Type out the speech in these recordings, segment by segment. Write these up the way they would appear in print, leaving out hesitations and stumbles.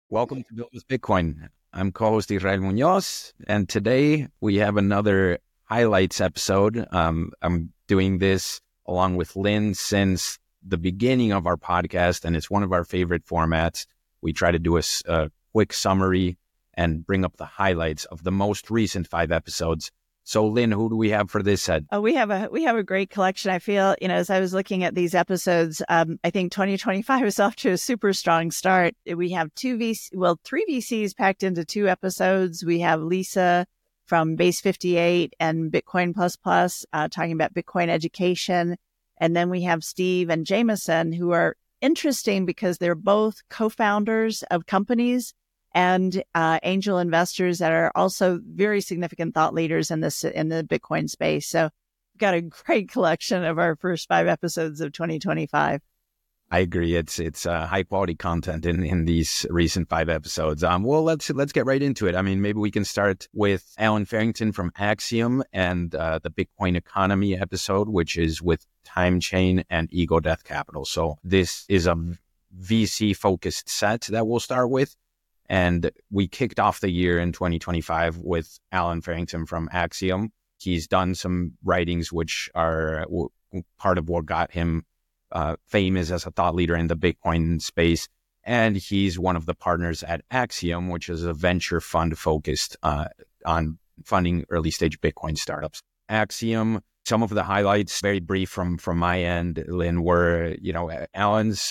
Welcome to Build with Bitcoin. I'm co-host Israel Munoz, and today we have another highlights episode. I'm doing this along with Lynn since the beginning of our podcast, and it's one of our favorite formats. We try to do a quick summary and bring up the highlights of the most recent 5 episodes. So, Lynn, who do we have for this set? We have a great collection. I feel, as I was looking at these episodes, I think 2025 is off to a super strong start. We have 3 VCs packed into 2 episodes. We have Lisa from Base 58 and Bitcoin Plus Plus talking about Bitcoin education. And then we have Steve and Jameson, who are interesting because they're both co-founders of companies and angel investors that are also very significant thought leaders in the Bitcoin space. So we've got a great collection of our first 5 episodes of 2025. I agree. It's high quality content in these recent 5 episodes. Well, let's get right into it. I mean, maybe we can start with Alan Farrington from Axiom and the Bitcoin economy episode, which is with TimeChain and Ego Death Capital. So this is a VC focused set that we'll start with. And we kicked off the year in 2025 with Alan Farrington from Axiom. He's done some writings which are part of what got him famous as a thought leader in the Bitcoin space. And he's one of the partners at Axiom, which is a venture fund focused on funding early stage Bitcoin startups. Axiom, some of the highlights, very brief from my end, Lynn, were, Alan's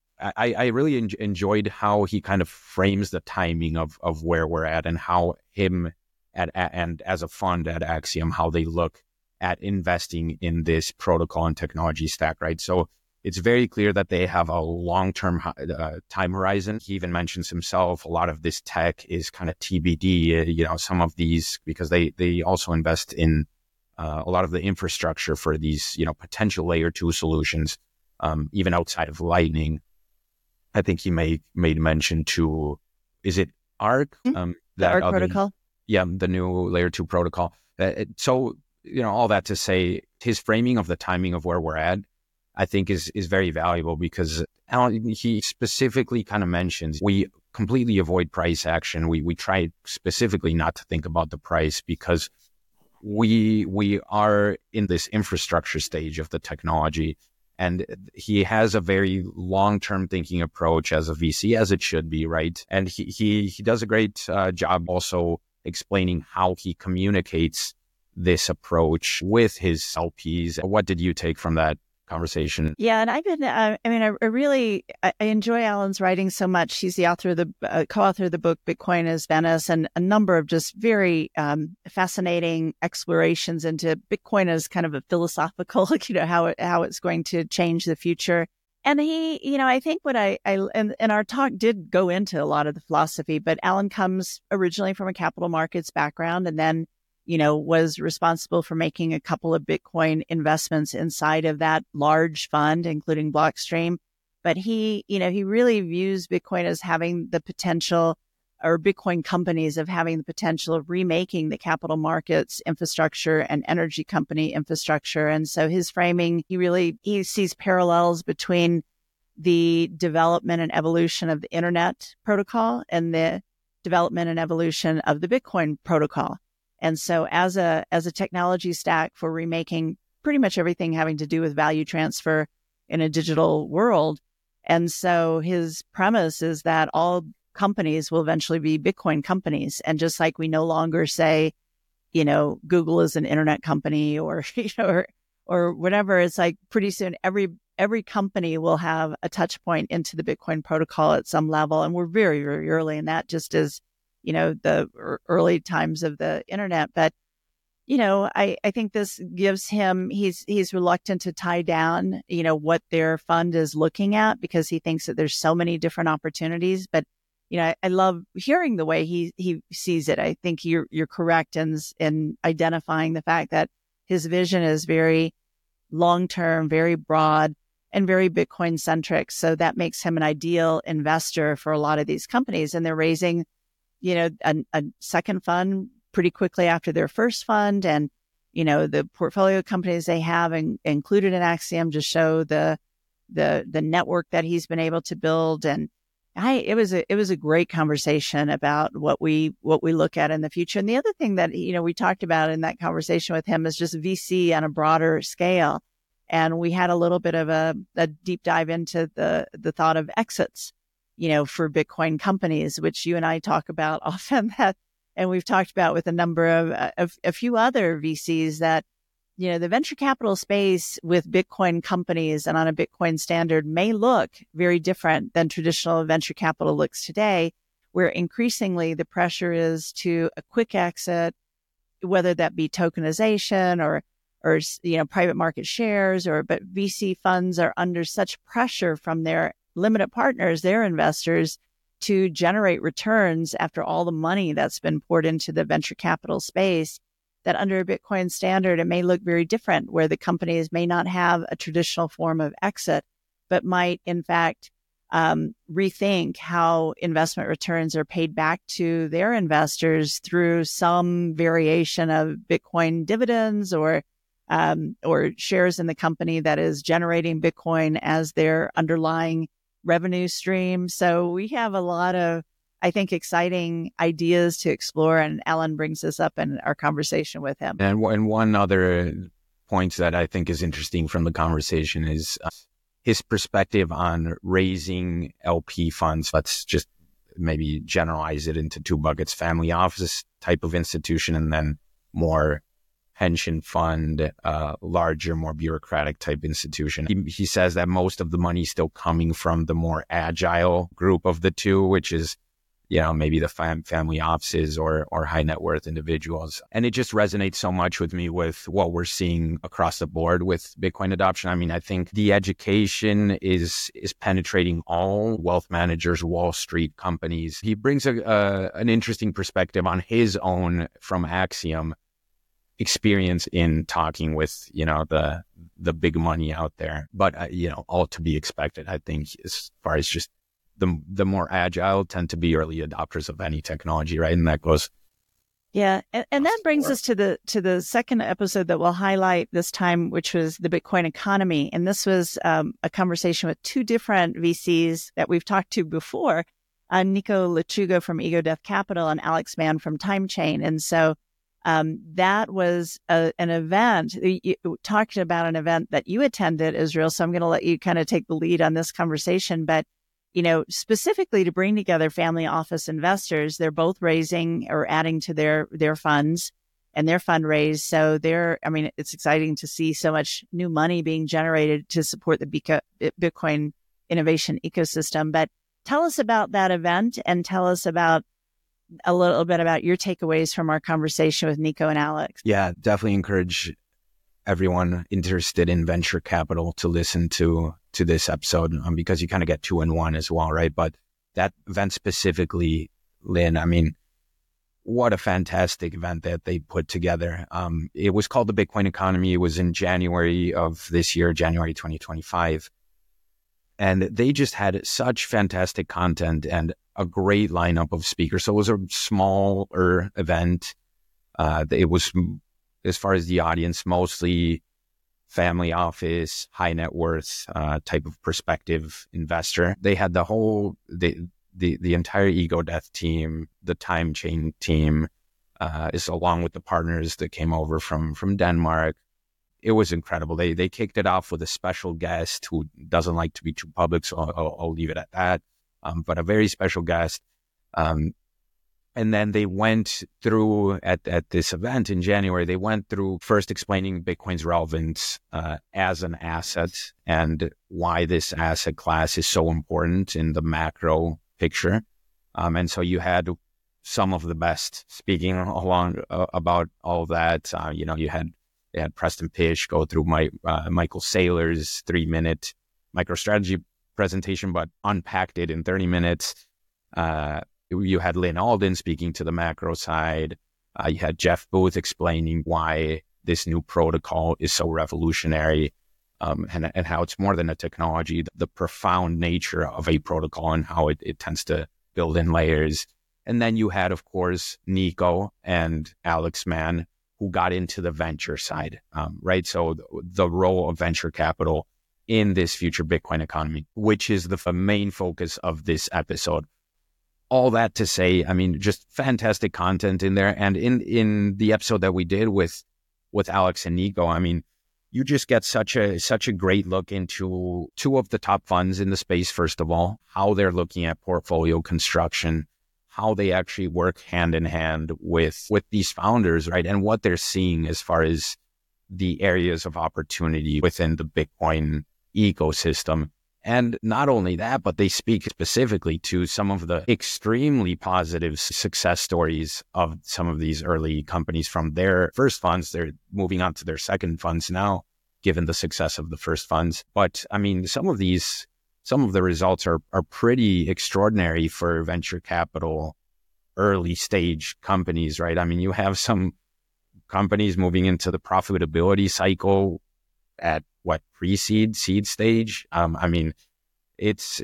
I really enjoyed how he kind of frames the timing of where we're at and how him and as a fund at Axiom, how they look at investing in this protocol and technology stack, right? So it's very clear that they have a long-term time horizon. He even mentions himself, a lot of this tech is kind of TBD, some of these, because they also invest in a lot of the infrastructure for these, potential layer 2 solutions, even outside of Lightning. I think he made mention to, is it ARC? The ARC protocol? Yeah, the new layer 2 protocol. So, all that to say, his framing of the timing of where we're at, I think is very valuable because he specifically kind of mentions we completely avoid price action. We try specifically not to think about the price because we are in this infrastructure stage of the technology. And he has a very long-term thinking approach as a VC, as it should be, right? And he does a great job also explaining how he communicates this approach with his LPs. What did you take from that conversation? Yeah, and I've been, I enjoy Alan's writing so much. He's the author of the co-author of the book Bitcoin as Venice, and a number of just very fascinating explorations into Bitcoin as kind of a philosophical, how it's going to change the future. And he, I think what and our talk did go into a lot of the philosophy, but Alan comes originally from a capital markets background, and then was responsible for making a couple of Bitcoin investments inside of that large fund, including Blockstream. But he really views Bitcoin as having the potential, or Bitcoin companies of having the potential of remaking the capital markets infrastructure and energy company infrastructure. And so his framing, he sees parallels between the development and evolution of the internet protocol and the development and evolution of the Bitcoin protocol. And so as a technology stack for remaking pretty much everything having to do with value transfer in a digital world. And so his premise is that all companies will eventually be Bitcoin companies. And just like we no longer say, Google is an internet company or whatever, it's like pretty soon every company will have a touch point into the Bitcoin protocol at some level. And we're very, very early in that, just as the early times of the internet. But, I think this gives him, he's reluctant to tie down, what their fund is looking at because he thinks that there's so many different opportunities. But, I love hearing the way he sees it. I think you're correct in identifying the fact that his vision is very long-term, very broad, and very Bitcoin centric. So that makes him an ideal investor for a lot of these companies. And they're raising a second fund pretty quickly after their first fund. And, the portfolio companies they have included in Axiom just show the network that he's been able to build. And It was a great conversation about what we look at in the future. And the other thing that, we talked about in that conversation with him is just VC on a broader scale. And we had a little bit of a deep dive into the thought of exits, for Bitcoin companies, which you and I talk about often, and we've talked about with a number of a few other VCs that, the venture capital space with Bitcoin companies and on a Bitcoin standard may look very different than traditional venture capital looks today, where increasingly the pressure is to a quick exit, whether that be tokenization or private market shares, but VC funds are under such pressure from their limited partners, their investors, to generate returns after all the money that's been poured into the venture capital space, that under a Bitcoin standard, it may look very different, where the companies may not have a traditional form of exit, but might, in fact, rethink how investment returns are paid back to their investors through some variation of Bitcoin dividends or shares in the company that is generating Bitcoin as their underlying revenue stream. So we have a lot of, I think, exciting ideas to explore, and Alan brings this up in our conversation with him. And one other point that I think is interesting from the conversation is his perspective on raising LP funds. Let's just maybe generalize it into two buckets: family office type of institution, and then more pension fund, larger, more bureaucratic type institution. He says that most of the money is still coming from the more agile group of the two, which is maybe the family offices or high net worth individuals. And it just resonates so much with me with what we're seeing across the board with Bitcoin adoption. I mean, I think the education is penetrating all wealth managers, Wall Street companies. He brings an interesting perspective on his own, from Axiom, experience in talking with, the big money out there. But, all to be expected, I think, as far as just the more agile tend to be early adopters of any technology, right? And that goes. Yeah. And that brings us to the second episode that we'll highlight this time, which was the Bitcoin economy. And this was a conversation with two different VCs that we've talked to before, Nico Lechuga from Ego Death Capital and Alex Mann from TimeChain. And so that was an event. You talked about an event that you attended, Israel. So I'm going to let you kind of take the lead on this conversation. But specifically to bring together family office investors, they're both raising or adding to their funds and their fundraise. So it's exciting to see so much new money being generated to support the Bitcoin innovation ecosystem. But tell us about that event, and tell us about a little bit about your takeaways from our conversation with Nico and Alex. Yeah, definitely encourage everyone interested in venture capital to listen to this episode, because you kind of get 2 in 1 as well, right? But that event specifically, Lynn, I mean, what a fantastic event that they put together. It was called the Bitcoin Economy. It was in January of this year, January 2025. And they just had such fantastic content and a great lineup of speakers. So it was a smaller event. It was, as far as the audience, mostly family office, high net worth type of prospective investor. They had the entire Ego Death team, the TimeChain team, is along with the partners that came over from Denmark. It was incredible. They kicked it off with a special guest who doesn't like to be too public, so I'll leave it at that. But a very special guest. And then they went through, at this event in January, they went through first explaining Bitcoin's relevance as an asset and why this asset class is so important in the macro picture. And so you had some of the best speaking along about all of that. They had Preston Pish go through Michael Saylor's 3-minute MicroStrategy presentation, but unpacked it in 30 minutes. You had Lynn Alden speaking to the macro side. You had Jeff Booth explaining why this new protocol is so revolutionary, and how it's more than a technology, the profound nature of a protocol and how it tends to build in layers. And then you had, of course, Nico and Alex Mann, who got into the venture side, right? So the role of venture capital in this future Bitcoin economy, which is the main focus of this episode. All that to say, I mean, just fantastic content in there. And in the episode that we did with Alex and Nico, I mean, you just get such a great look into two of the top funds in the space, first of all, how they're looking at portfolio construction, how they actually work hand in hand with these founders, right? And what they're seeing as far as the areas of opportunity within the Bitcoin ecosystem. And not only that, but they speak specifically to some of the extremely positive success stories of some of these early companies from their first funds. They're moving on to their second funds now, given the success of the first funds. But I mean, some of the results are pretty extraordinary for venture capital early stage companies, right? I mean, you have some companies moving into the profitability cycle at pre-seed, seed stage. I mean, it's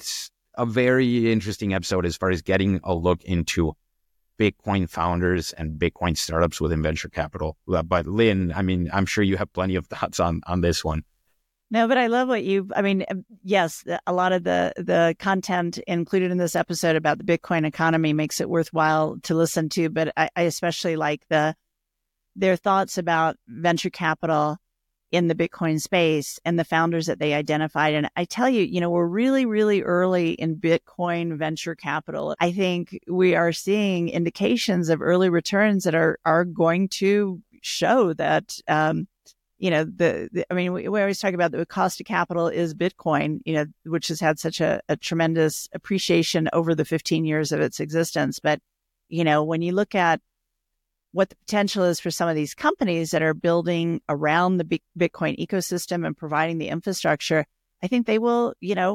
a very interesting episode as far as getting a look into Bitcoin founders and Bitcoin startups within venture capital. But Lynn, I mean, I'm sure you have plenty of thoughts on this one. No, but I love yes, a lot of the content included in this episode about the Bitcoin economy makes it worthwhile to listen to. But I especially like their thoughts about venture capital in the Bitcoin space and the founders that they identified. And I tell you, we're really, really early in Bitcoin venture capital. I think we are seeing indications of early returns that are going to show that, we always talk about the cost of capital is Bitcoin, which has had such a tremendous appreciation over the 15 years of its existence. But, when you look at what the potential is for some of these companies that are building around the Bitcoin ecosystem and providing the infrastructure, I think they will,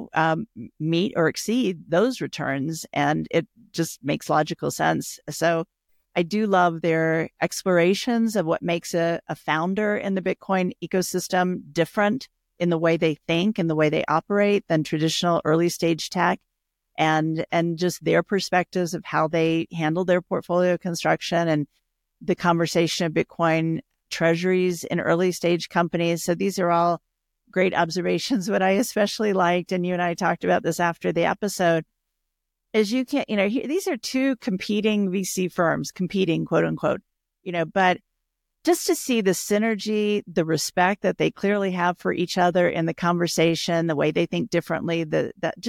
meet or exceed those returns. And it just makes logical sense. So I do love their explorations of what makes a founder in the Bitcoin ecosystem different in the way they think and the way they operate than traditional early stage tech, and just their perspectives of how they handle their portfolio construction and the conversation of Bitcoin treasuries in early stage companies. So these are all great observations. What I especially liked, and you and I talked about this after the episode, is these are two competing VC firms, competing, quote unquote, but just to see the synergy, the respect that they clearly have for each other in the conversation, the way they think differently, the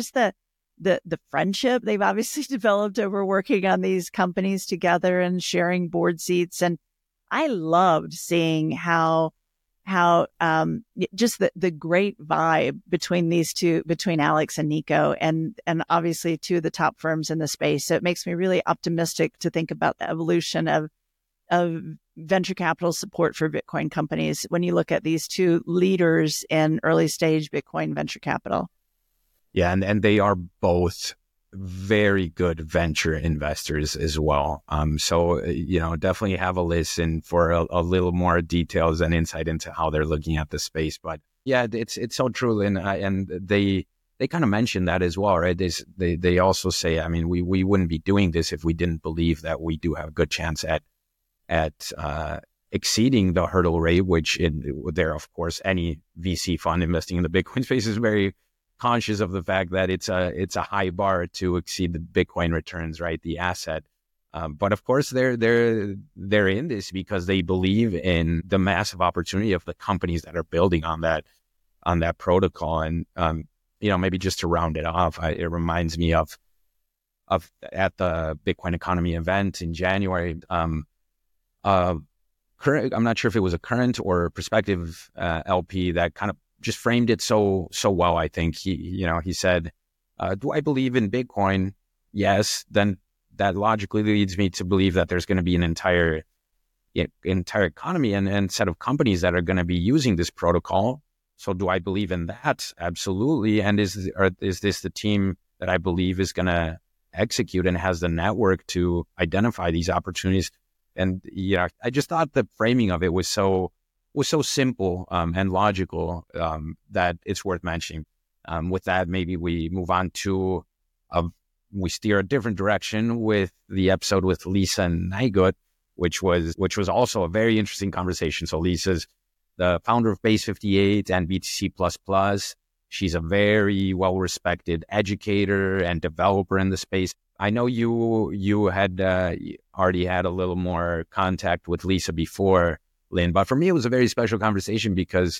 friendship they've obviously developed over working on these companies together and sharing board seats. And I loved seeing how just the great vibe between these two, between Alex and Nico, and obviously two of the top firms in the space. So it makes me really optimistic to think about the evolution of venture capital support for Bitcoin companies when you look at these two leaders in early stage Bitcoin venture capital. Yeah, and they are both very good venture investors as well. So definitely have a listen for a little more details and insight into how they're looking at the space. But yeah, it's so true, and they kind of mentioned that as well, right? They also say, I mean, we wouldn't be doing this if we didn't believe that we do have a good chance at exceeding the hurdle rate, which there, of course, any VC fund investing in the Bitcoin space is very conscious of the fact that it's a high bar to exceed the Bitcoin returns, right? The asset. But of course, they're in this because they believe in the massive opportunity of the companies that are building on that protocol. And maybe just to round it off, it reminds me of at the Bitcoin economy event in January. Current, I'm not sure if it was a current or prospective LP that kind of just framed it so well. I think he said, do I believe in Bitcoin? Yes. Then that logically leads me to believe that there's going to be an entire economy and set of companies that are going to be using this protocol. So do I believe in that? Absolutely. And is this the team that I believe is going to execute and has the network to identify these opportunities? And I just thought the framing of it was so simple and logical that it's worth mentioning. With that, maybe we move on to we steer a different direction with the episode with Lisa Nygut, which was also a very interesting conversation. So Lisa's the founder of Base 58 and BTC++. She's a very well-respected educator and developer in the space. I know you had already had a little more contact with Lisa before, Lynn, but for me, it was a very special conversation because,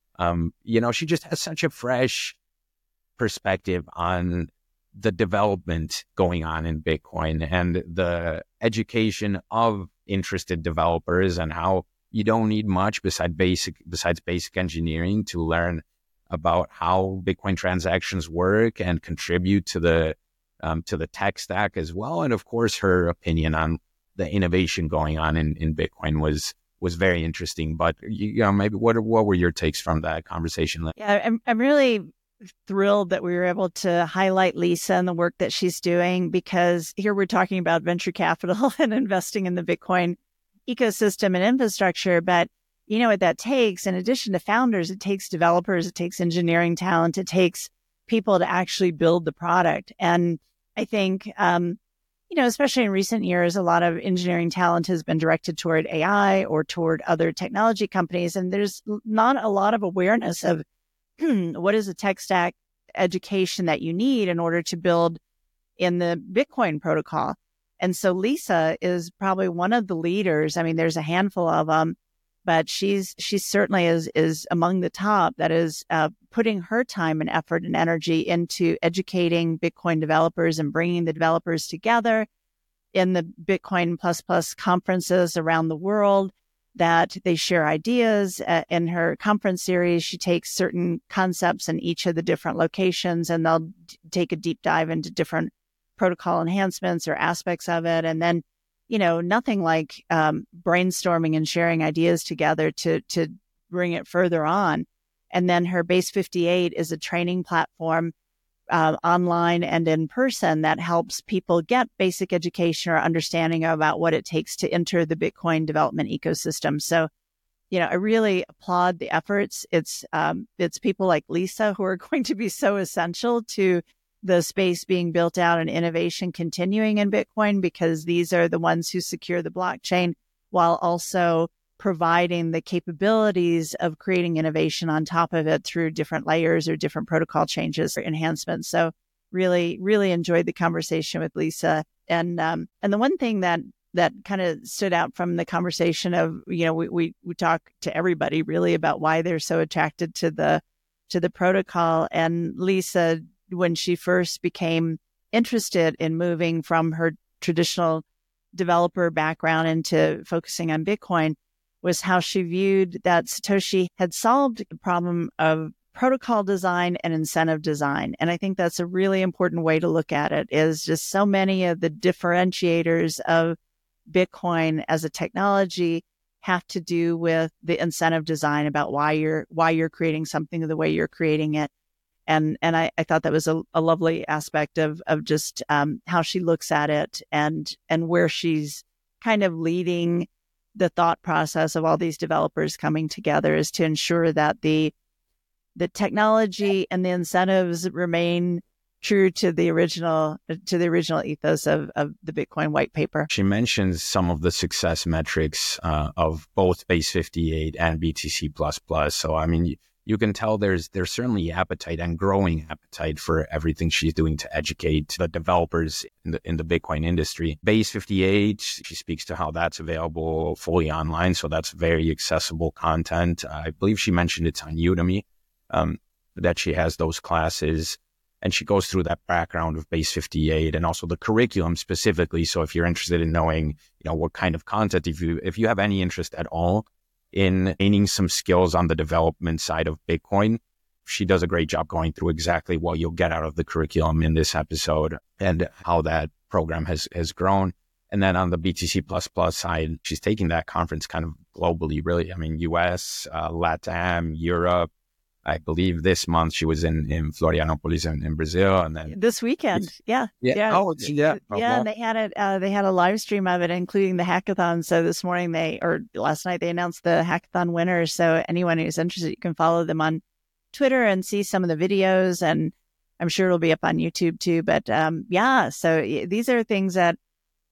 she just has such a fresh perspective on the development going on in Bitcoin and the education of interested developers and how you don't need much besides basic engineering to learn about how Bitcoin transactions work and contribute to the tech stack as well. And of course, her opinion on the innovation going on in Bitcoin was very interesting. But maybe what were your takes from that conversation? Yeah, I'm really thrilled that we were able to highlight Lisa and the work that she's doing, because here we're talking about venture capital and investing in the Bitcoin ecosystem and infrastructure. But you know what that takes? In addition to founders, it takes developers, it takes engineering talent, it takes people to actually build the product. And I think, especially in recent years, a lot of engineering talent has been directed toward AI or toward other technology companies. And there's not a lot of awareness of what is a tech stack education that you need in order to build in the Bitcoin protocol. And so Lisa is probably one of the leaders. I mean, there's a handful of them, but she certainly is among the top that is putting her time and effort and energy into educating Bitcoin developers and bringing the developers together in the Bitcoin plus conferences around the world, that they share ideas. In her conference series, she takes certain concepts in each of the different locations, and they'll take a deep dive into different protocol enhancements or aspects of it. And then, nothing like brainstorming and sharing ideas together to bring it further on. And then her Base 58 is a training platform online and in person that helps people get basic education or understanding about what it takes to enter the Bitcoin development ecosystem. So, I really applaud the efforts. It's people like Lisa who are going to be so essential to the space being built out and innovation continuing in Bitcoin, because these are the ones who secure the blockchain while also providing the capabilities of creating innovation on top of it through different layers or different protocol changes or enhancements. So really, really enjoyed the conversation with Lisa. And the one thing that kind of stood out from the conversation of, we talk to everybody really about why they're so attracted to the protocol. And Lisa, when she first became interested in moving from her traditional developer background into focusing on Bitcoin, was how she viewed that Satoshi had solved the problem of protocol design and incentive design. And I think that's a really important way to look at it, is just so many of the differentiators of Bitcoin as a technology have to do with the incentive design, about why you're creating something the way you're creating it. And I thought that was a lovely aspect of just how she looks at it and where she's kind of leading the thought process of all these developers coming together, is to ensure that the technology and the incentives remain true to the original ethos of the Bitcoin white paper. She mentions some of the success metrics of both Base 58 and BTC++. So, I mean, you can tell there's certainly appetite and growing appetite for everything she's doing to educate the developers in the Bitcoin industry. Base 58, she speaks to how that's available fully online, so that's very accessible content. I believe she mentioned it's on Udemy, that she has those classes, and she goes through that background of Base 58 and also the curriculum specifically. So if you're interested in knowing, what kind of content, if you have any interest at all in gaining some skills on the development side of Bitcoin, she does a great job going through exactly what you'll get out of the curriculum in this episode and how that program has grown. And then on the BTC++ side, she's taking that conference kind of globally, really. I mean, US, LATAM, Europe. I believe this month she was in Florianopolis in Brazil, and then this weekend, yeah. Oh, yeah. And they had a live stream of it, including the hackathon. So this morning last night they announced the hackathon winners. So anyone who's interested, you can follow them on Twitter and see some of the videos, and I'm sure it'll be up on YouTube too. But so these are things that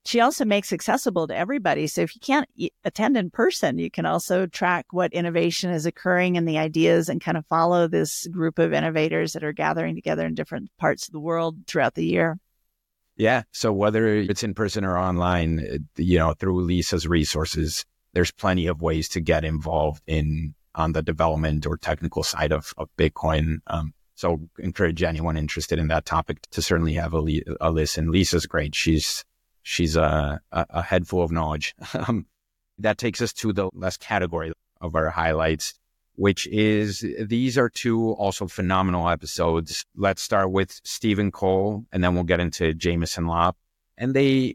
she also makes accessible to everybody. So if you can't attend in person, you can also track what innovation is occurring and the ideas and kind of follow this group of innovators that are gathering together in different parts of the world throughout the year. Yeah. So whether it's in person or online, through Lisa's resources, there's plenty of ways to get involved on the development or technical side of Bitcoin. So encourage anyone interested in that topic to certainly have a listen. Lisa's great. She's a head full of knowledge. That takes us to the last category of our highlights, which is these are two also phenomenal episodes. Let's start with Stephen Cole, and then we'll get into Jameson Lopp. And we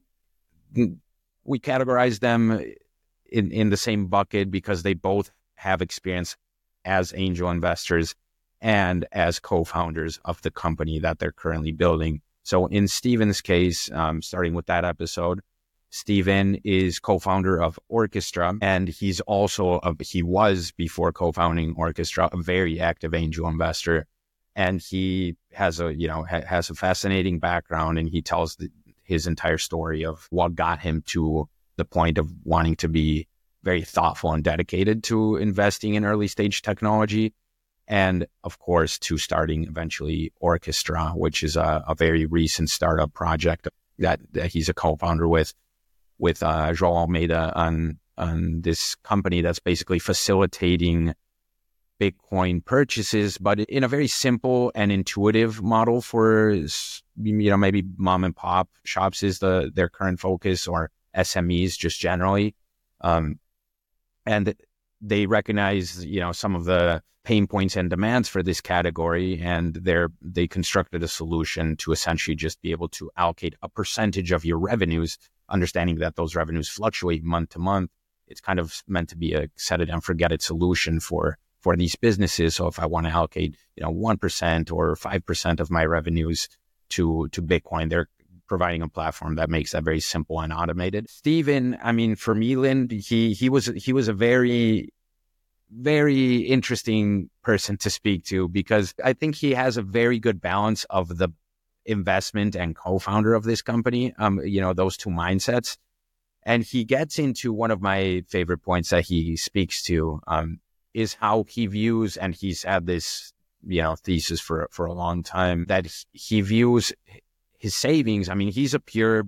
categorize them in the same bucket because they both have experience as angel investors and as co-founders of the company that they're currently building. So in Stephen's case, starting with that episode, Stephen is co-founder of Orchestra, and he was, before co-founding Orchestra, a very active angel investor. And he has a fascinating background, and he tells his entire story of what got him to the point of wanting to be very thoughtful and dedicated to investing in early stage technology. And of course, to starting eventually Orchestra, which is a very recent startup project that he's a co-founder with Joel Almeida on this company that's basically facilitating Bitcoin purchases, but in a very simple and intuitive model for, maybe mom and pop shops is their current focus, or SMEs just generally. And they recognize, some of the pain points and demands for this category, and they constructed a solution to essentially just be able to allocate a percentage of your revenues, understanding that those revenues fluctuate month to month. It's kind of meant to be a set it and forget it solution for these businesses. So if I want to allocate, 1% or 5% of my revenues to Bitcoin, they're providing a platform that makes that very simple and automated. Stephen, for me, Lynn, he was a very, very interesting person to speak to, because I think he has a very good balance of the investment and co-founder of this company, those two mindsets. And he gets into one of my favorite points that he speaks to, is how he views, and he's had this, thesis for a long time, that he views his savings. He's a pure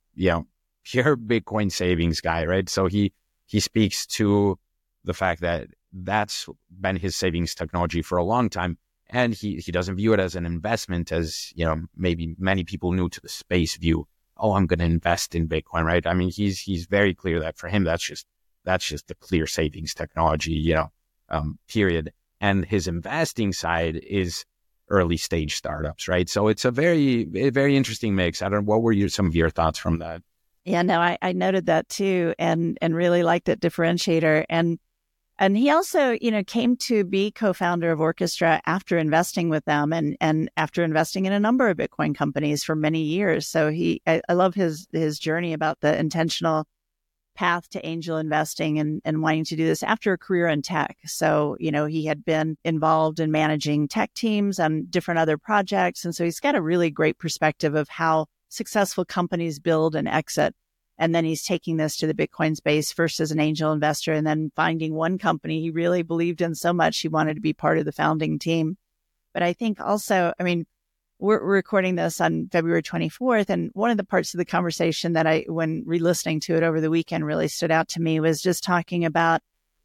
Bitcoin savings guy, right? So he speaks to the fact that that's been his savings technology for a long time. And he doesn't view it as an investment, as, maybe many people new to the space view, oh, I'm going to invest in Bitcoin, right? He's very clear that for him, that's just the clear savings technology, period. And his investing side is early stage startups, right? So it's a very, very interesting mix. I don't know, what were some of your thoughts from that? Yeah, no, I noted that too, and really liked that differentiator. And he also, came to be co-founder of Orchestra after investing with them and after investing in a number of Bitcoin companies for many years. So I love his journey about the intentional path to angel investing and wanting to do this after a career in tech. So, he had been involved in managing tech teams on different other projects. And so he's got a really great perspective of how successful companies build and exit. And then he's taking this to the Bitcoin space first as an angel investor, and then finding one company he really believed in so much he wanted to be part of the founding team. But I think also, we're recording this on February 24th. And one of the parts of the conversation that when re-listening to it over the weekend, really stood out to me was just talking about,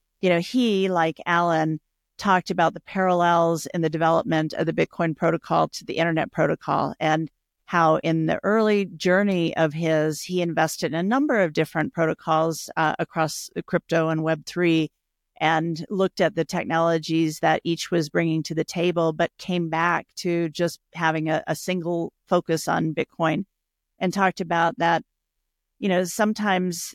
he, like Alan, talked about the parallels in the development of the Bitcoin protocol to the internet protocol, and how in the early journey of he invested in a number of different protocols across crypto and Web3, and looked at the technologies that each was bringing to the table, but came back to just having a single focus on Bitcoin, and talked about that, sometimes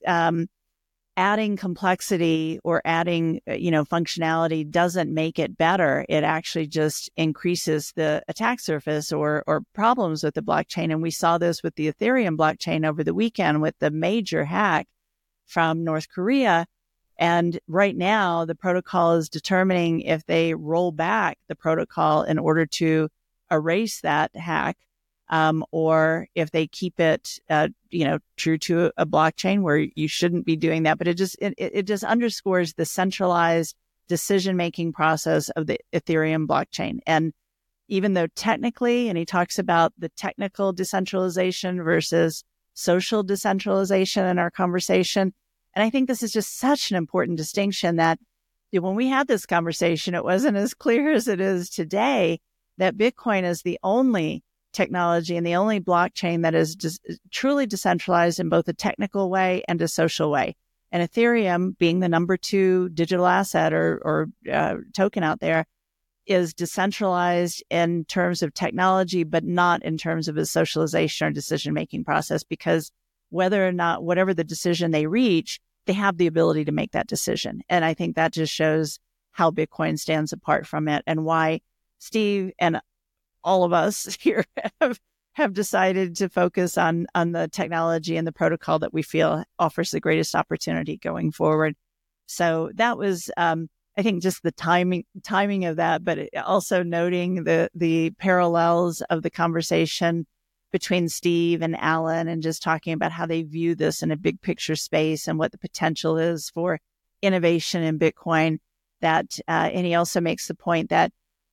adding complexity or adding, functionality doesn't make it better. It actually just increases the attack surface or problems with the blockchain. And we saw this with the Ethereum blockchain over the weekend with the major hack from North Korea. And right now, the protocol is determining if they roll back the protocol in order to erase that hack, or if they keep it, true to a blockchain where you shouldn't be doing that. But it just underscores the centralized decision-making process of the Ethereum blockchain. And even though technically, and he talks about the technical decentralization versus social decentralization in our conversation. And I think this is just such an important distinction that when we had this conversation, it wasn't as clear as it is today that Bitcoin is the only technology and the only blockchain that is truly decentralized in both a technical way and a social way. And Ethereum, being the number 2 digital asset or token out there, is decentralized in terms of technology, but not in terms of a socialization or decision-making process, because whether or not, whatever the decision they reach, they have the ability to make that decision. And I think that just shows how Bitcoin stands apart from it and why Steve and all of us here have decided to focus on the technology and the protocol that we feel offers the greatest opportunity going forward. So that was, I think, just the timing of that, but also noting the parallels of the conversation between Steve and Alan, and just talking about how they view this in a big picture space and what the potential is for innovation in Bitcoin. And he also makes the point that,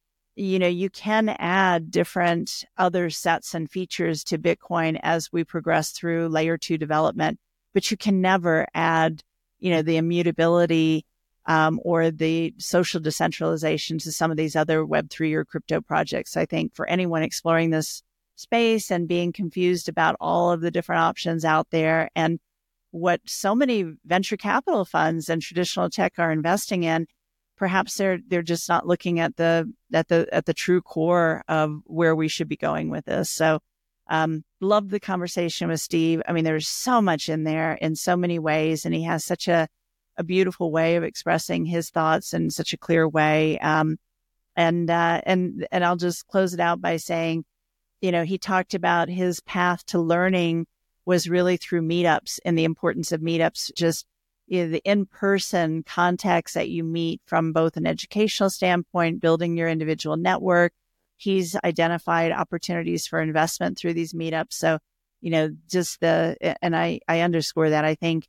you can add different other sets and features to Bitcoin as we progress through layer 2 development, but you can never add, the immutability or the social decentralization to some of these other Web3 or crypto projects. I think for anyone exploring this space and being confused about all of the different options out there and what so many venture capital funds and traditional tech are investing in, perhaps they're just not looking at the true core of where we should be going with this. So love the conversation with Steve. I mean, there's so much in there in so many ways, and he has such a beautiful way of expressing his thoughts in such a clear way. And I'll just close it out by saying, he talked about his path to learning was really through meetups and the importance of meetups, just the in-person contacts that you meet from both an educational standpoint, building your individual network. He's identified opportunities for investment through these meetups. So, and I underscore that. I think,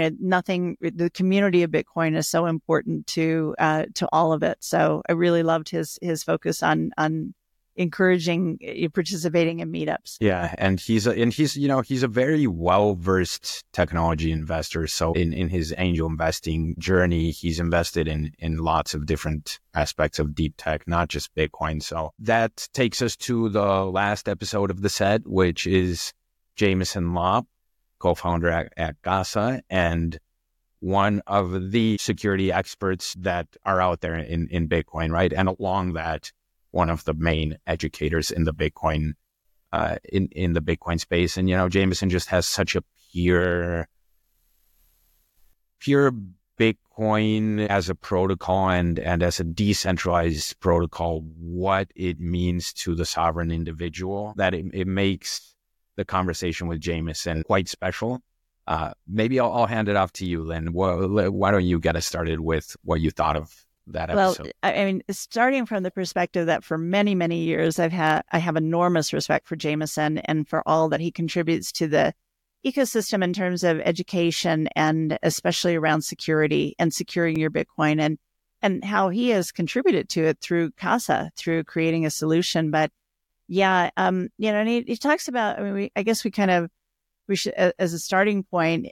the community of Bitcoin is so important to all of it. So I really loved his focus on encouraging participating in meetups. Yeah, and he's a very well-versed technology investor. So in his angel investing journey, he's invested in lots of different aspects of deep tech, not just Bitcoin. So that takes us to the last episode of the set, which is Jameson Lopp, co-founder at Gasa, and one of the security experts that are out there in Bitcoin, right? And along that, one of the main educators in the Bitcoin, in the Bitcoin space. And, Jameson just has such a pure Bitcoin as a protocol and as a decentralized protocol, what it means to the sovereign individual, that it makes the conversation with Jameson quite special. Maybe I'll hand it off to you, Lynn. Why don't you get us started with what you thought of that episode? Well, I mean, starting from the perspective that for many, many years, I have enormous respect for Jameson and for all that he contributes to the ecosystem in terms of education and especially around security and securing your Bitcoin and how he has contributed to it through Casa, through creating a solution. But yeah, and he talks about, I mean, I guess we should, as a starting point,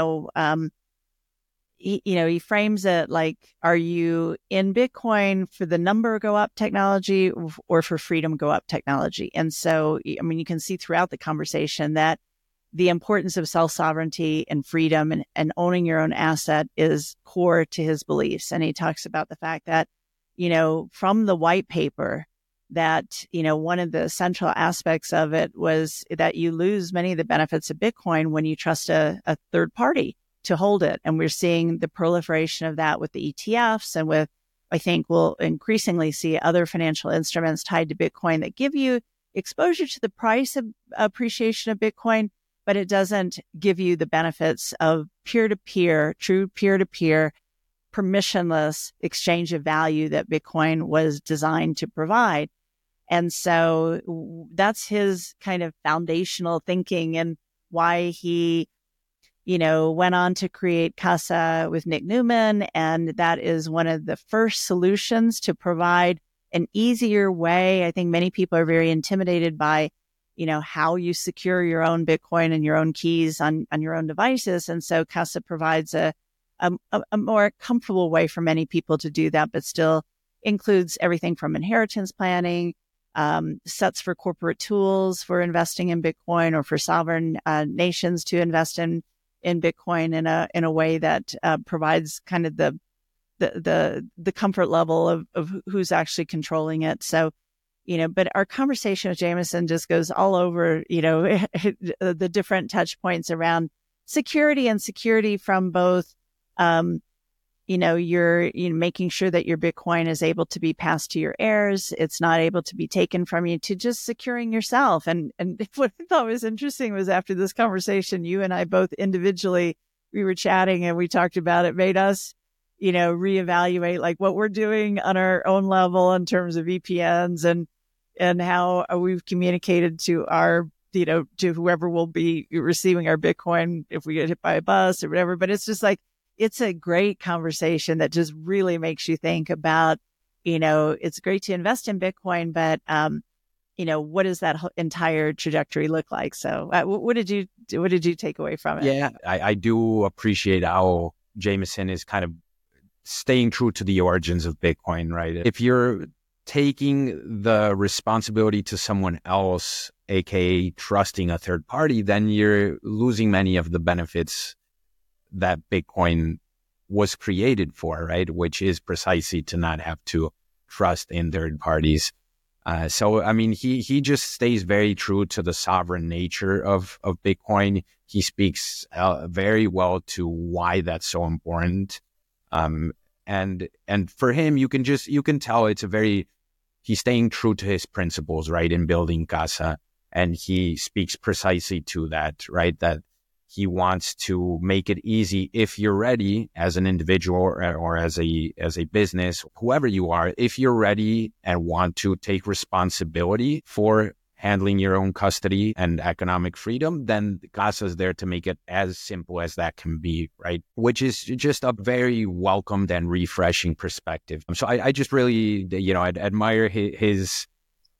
he frames it like, are you in Bitcoin for the number go up technology or for freedom go up technology? And so, I mean, you can see throughout the conversation that the importance of self-sovereignty and freedom and owning your own asset is core to his beliefs. And he talks about the fact that, from the white paper, that, one of the central aspects of it was that you lose many of the benefits of Bitcoin when you trust a third party to hold it. And we're seeing the proliferation of that with the ETFs and with, I think we'll increasingly see other financial instruments tied to Bitcoin that give you exposure to the price of appreciation of Bitcoin, but it doesn't give you the benefits of peer-to-peer, true peer-to-peer, permissionless exchange of value that Bitcoin was designed to provide. And so that's his kind of foundational thinking and why he, went on to create Casa with Nick Newman. And that is one of the first solutions to provide an easier way. I think many people are very intimidated by, how you secure your own Bitcoin and your own keys on your own devices. And so Casa provides a more comfortable way for many people to do that, but still includes everything from inheritance planning, sets for corporate tools for investing in Bitcoin or for sovereign nations to invest in Bitcoin in a way that provides kind of the comfort level of who's actually controlling it. So, but our conversation with Jameson just goes all over, the different touch points around security and security from both, you're making sure that your Bitcoin is able to be passed to your heirs. It's not able to be taken from you, to just securing yourself. And what I thought was interesting was after this conversation, you and I both individually, we were chatting and we talked about it, made us, reevaluate like what we're doing on our own level in terms of VPNs and how we've communicated to our, to whoever will be receiving our Bitcoin if we get hit by a bus or whatever. But it's just like, it's a great conversation that just really makes you think about, it's great to invest in Bitcoin, but, what does that entire trajectory look like? So what did you take away from it? Yeah, I do appreciate how Jameson is kind of staying true to the origins of Bitcoin, right? If you're taking the responsibility to someone else, aka trusting a third party, then you're losing many of the benefits that Bitcoin was created for, right? Which is precisely to not have to trust in third parties. So, I mean, he just stays very true to the sovereign nature of Bitcoin. He speaks very well to why that's so important. And for him, you can tell he's staying true to his principles, right? In building Casa. And he speaks precisely to that, right? That he wants to make it easy if you're ready as an individual or as a business, whoever you are, if you're ready and want to take responsibility for handling your own custody and economic freedom, then Casa is there to make it as simple as that can be, right? Which is just a very welcomed and refreshing perspective. So I just really, I'd admire his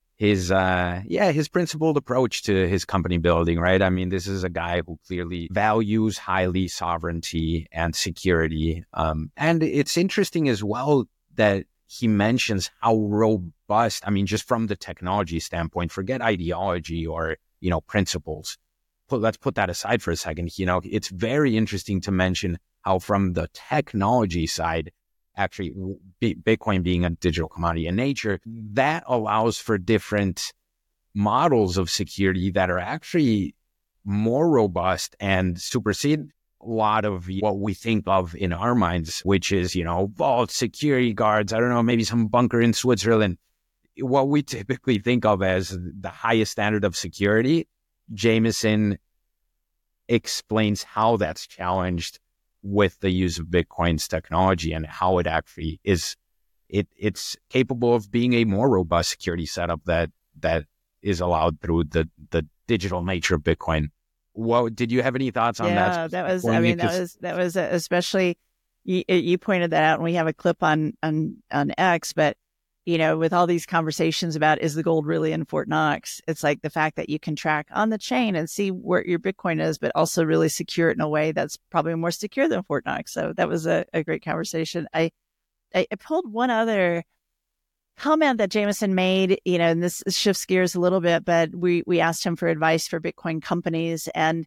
principled approach to his company building, right? I mean, this is a guy who clearly values highly sovereignty and security. And it's interesting as well that he mentions how robust, I mean, just from the technology standpoint, forget ideology or, principles. Let's put that aside for a second. It's very interesting to mention how from the technology side, actually Bitcoin being a digital commodity in nature, that allows for different models of security that are actually more robust and supersede a lot of what we think of in our minds, which is, vault, security guards, I don't know, maybe some bunker in Switzerland. What we typically think of as the highest standard of security, Jameson explains how that's challenged with the use of Bitcoin's technology and how it actually is, it's capable of being a more robust security setup that is allowed through the digital nature of Bitcoin. What did you have any thoughts on that? Yeah, that was especially, you pointed that out, and we have a clip on X, but with all these conversations about is the gold really in Fort Knox, it's like the fact that you can track on the chain and see where your Bitcoin is, but also really secure it in a way that's probably more secure than Fort Knox. So that was a great conversation. I pulled one other comment that Jameson made, and this shifts gears a little bit, but we asked him for advice for Bitcoin companies. And,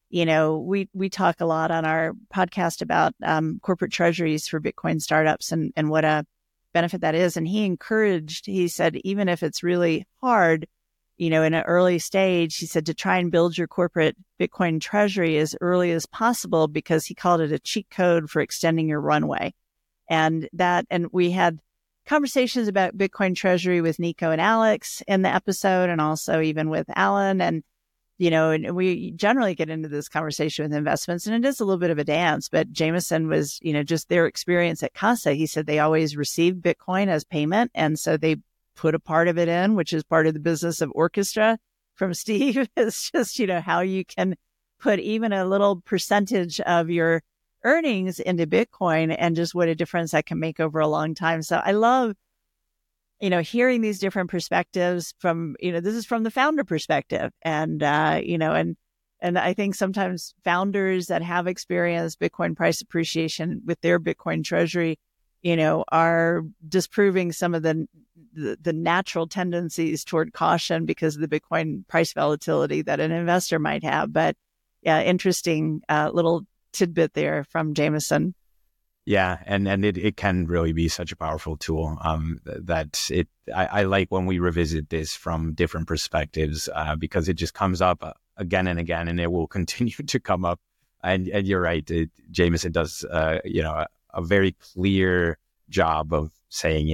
we talk a lot on our podcast about corporate treasuries for Bitcoin startups and what a benefit that is. And he said, even if it's really hard, in an early stage, he said to try and build your corporate Bitcoin treasury as early as possible, because he called it a cheat code for extending your runway. And we had conversations about Bitcoin treasury with Nico and Alex in the episode, and also even with Alan. And, and we generally get into this conversation with investments, and it is a little bit of a dance, but Jameson was, just their experience at Casa. He said they always received Bitcoin as payment. And so they put a part of it in, which is part of the business of orchestra from Steve. It's just, how you can put even a little percentage of your earnings into Bitcoin and just what a difference that can make over a long time. So I love, hearing these different perspectives from, this is from the founder perspective. And, and I think sometimes founders that have experienced Bitcoin price appreciation with their Bitcoin treasury, are disproving some of the natural tendencies toward caution because of the Bitcoin price volatility that an investor might have. But yeah, interesting little tidbit there from Jameson. Yeah, and it can really be such a powerful tool. I like when we revisit this from different perspectives because it just comes up again and again, and it will continue to come up. And you're right, Jameson does a very clear job of saying,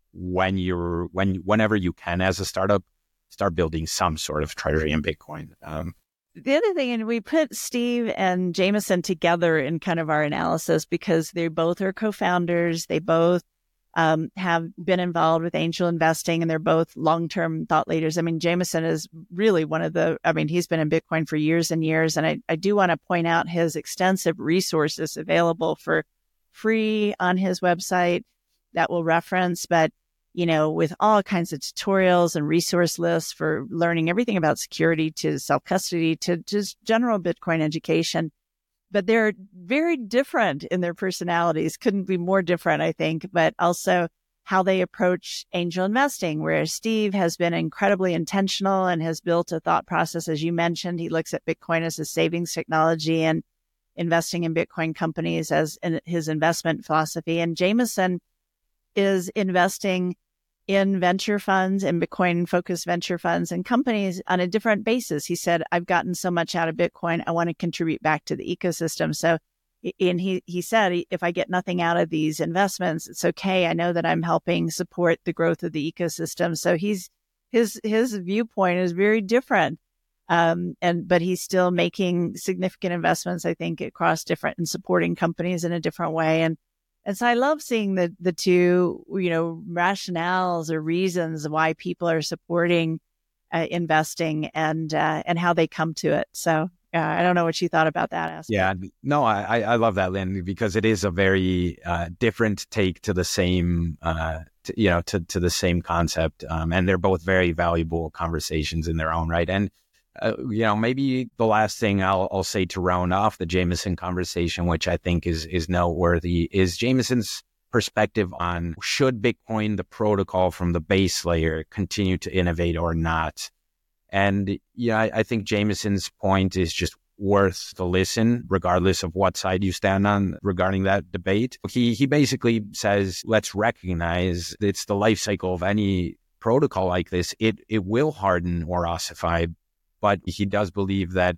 whenever you can as a startup, start building some sort of treasury in Bitcoin. The other thing, and we put Steve and Jameson together in kind of our analysis because they both are co-founders. They both have been involved with angel investing, and they're both long-term thought leaders. I mean, Jameson is really he's been in Bitcoin for years and years. And I do want to point out his extensive resources available for free on his website that we'll reference, but with all kinds of tutorials and resource lists for learning everything about security to self-custody to just general Bitcoin education. But they're very different in their personalities. Couldn't be more different, I think, but also how they approach angel investing, where Steve has been incredibly intentional and has built a thought process. As you mentioned, he looks at Bitcoin as a savings technology and investing in Bitcoin companies as his investment philosophy. And Jameson is investing in venture funds and Bitcoin-focused venture funds and companies on a different basis. He said, I've gotten so much out of Bitcoin, I want to contribute back to the ecosystem. So, and he said, if I get nothing out of these investments, it's okay. I know that I'm helping support the growth of the ecosystem. So his viewpoint is very different. But he's still making significant investments, I think, across different and supporting companies in a different way. And so I love seeing the two, rationales or reasons why people are supporting investing and how they come to it. So I don't know what you thought about that aspect. Yeah, no, I love that, Lynn, because it is a very different take to the same, to the same concept. And they're both very valuable conversations in their own right. And maybe the last thing I'll say to round off the Jameson conversation, which I think is noteworthy, is Jameson's perspective on should Bitcoin, the protocol from the base layer, continue to innovate or not. And I think Jameson's point is just worth the listen, regardless of what side you stand on regarding that debate. He basically says, let's recognize it's the life cycle of any protocol like this. It will harden or ossify. But he does believe that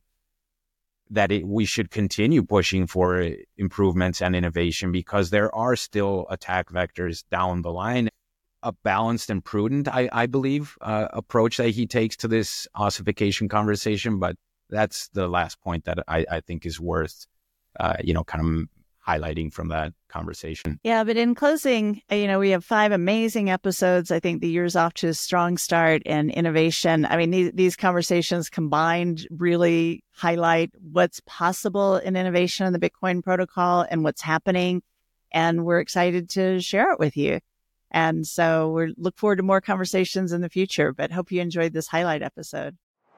we should continue pushing for improvements and innovation because there are still attack vectors down the line. A balanced and prudent, I believe, approach that he takes to this ossification conversation. But that's the last point that I think is worth, kind of highlighting from that conversation. Yeah, but in closing, we have 5 amazing episodes. I think the year's off to a strong start in innovation. I mean, these conversations combined really highlight what's possible in innovation in the Bitcoin protocol and what's happening. And we're excited to share it with you. And so we look forward to more conversations in the future, but hope you enjoyed this highlight episode.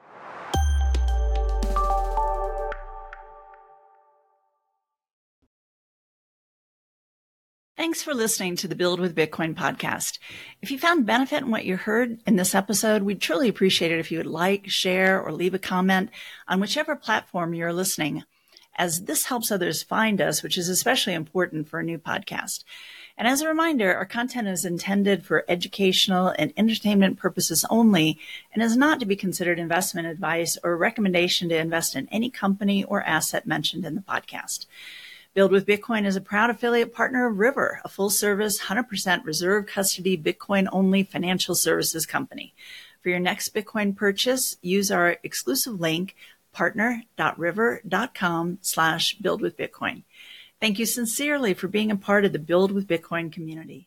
Thanks for listening to the Build with Bitcoin podcast. If you found benefit in what you heard in this episode, we'd truly appreciate it if you would like, share, or leave a comment on whichever platform you're listening, as this helps others find us, which is especially important for a new podcast. And as a reminder, our content is intended for educational and entertainment purposes only and is not to be considered investment advice or a recommendation to invest in any company or asset mentioned in the podcast. Build with Bitcoin is a proud affiliate partner of River, a full-service, 100% reserve custody, Bitcoin-only financial services company. For your next Bitcoin purchase, use our exclusive link, partner.river.com/buildwithbitcoin. Thank you sincerely for being a part of the Build with Bitcoin community.